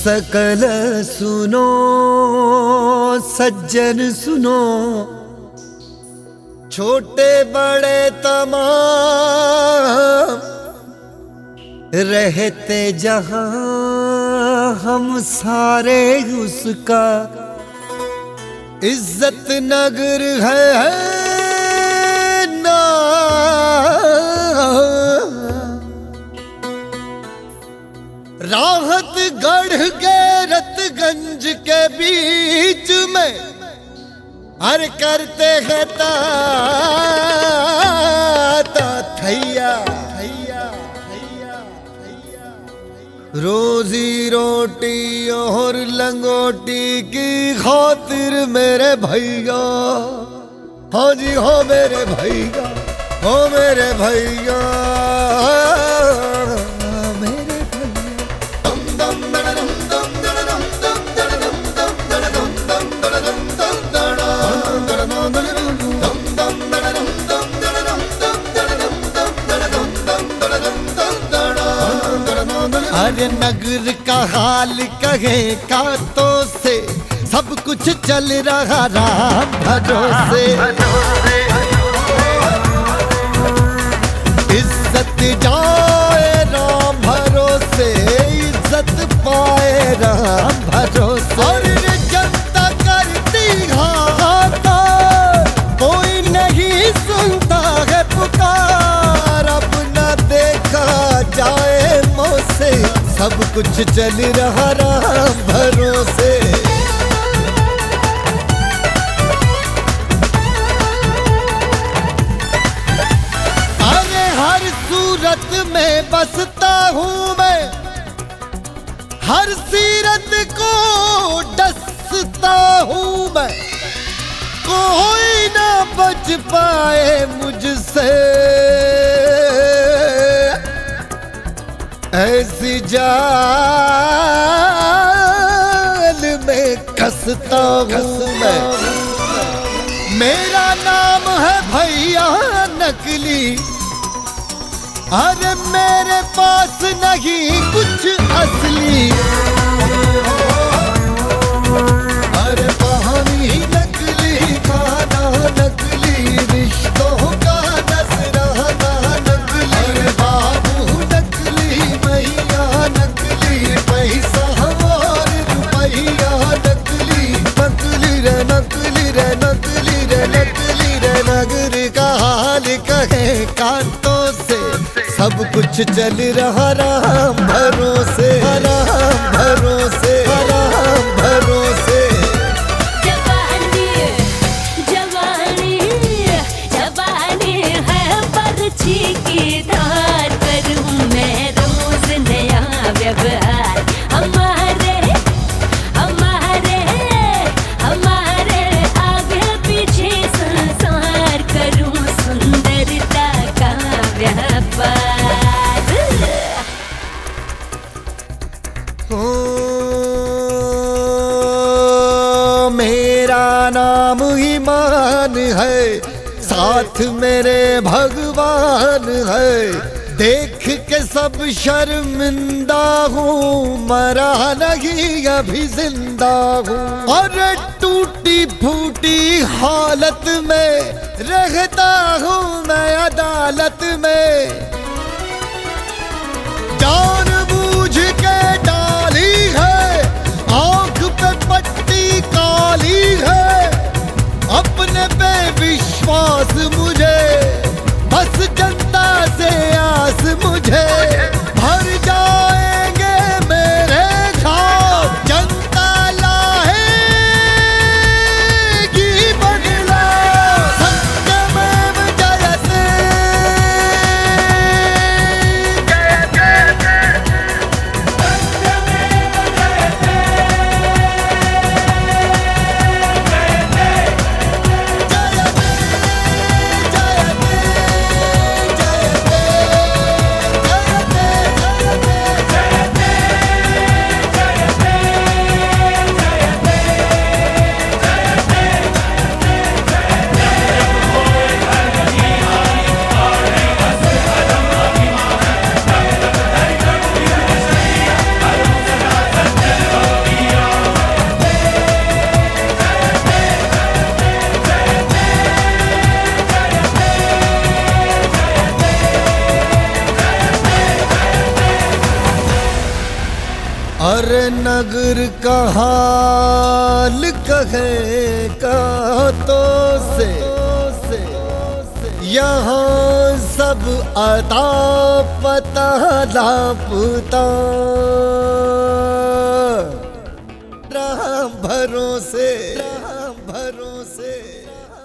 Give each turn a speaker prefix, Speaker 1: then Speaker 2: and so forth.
Speaker 1: सकल सुनो सज्जन सुनो, छोटे बड़े तमाम रहते जहां हम सारे उसका इज्जत नगर है ना। राहत गढ़ के रतगंज के बीच में हर करते हैं ता थैया रोजी रोटी और लंगोटी की खातिर मेरे भैया, हाँ जी हो मेरे भैया, हो मेरे भैया, मेरे भैया। दम दम दम दम दम दम अरे नगर का हाल कहे कांतों से सब कुछ चल रहा राम भरोसे। इज्जत जाए राम भरोसे, इज्जत पाए राम भरोसे। और जनता करती घाटा कोई नहीं सुनता है पुकार, अपना देखा जाए से सब कुछ चल रहा राम भरोसे। अरे हर सूरत में बसता हूँ मैं, हर सीरत को डसता हूँ मैं, कोई ना बच पाए मुझसे। ऐसी जाल में कसता हूँ मैं। मेरा नाम है भैया नकली, अरे मेरे पास नहीं कुछ असली। अरे पानी नकली, खाना नकली, रिश्तों का नजराना नकली। अरे बाबू नकली, मैया नकली, पैसा और रुपया नकली। नकली रे नकली रे नकली रे नकली रे। नगर का हाल कहे कांतों से सब कुछ चल रहा राम भरोसे, राम भरोसे, राम भरोसे।
Speaker 2: जवानी जवानी जवानी है पर्ची की धार, करूं मैं रोज नया व्यवहार। हमारे हमारे हमारे आगे पीछे संसार, करूं सुंदरता का व्यापार।
Speaker 1: मेरा नाम ईमान है, साथ मेरे भगवान है। देख के सब शर्मिंदा हूँ, मरा नहीं अभी जिंदा हूँ। और टूटी फूटी हालत में रहता हूँ मैं अदालत में। जानबूझ के डाली है, आंख पे पट्टी काली है। अपने पे विश्वास मुझे, बस जनता से आस मुझे। भर जाएंगे मेरे खाब, जनता लाएगी बदला। सत्यमेव जयते, नगर का हाल कहेगा तो से यहाँ सब अता पता लापता राम भरोसे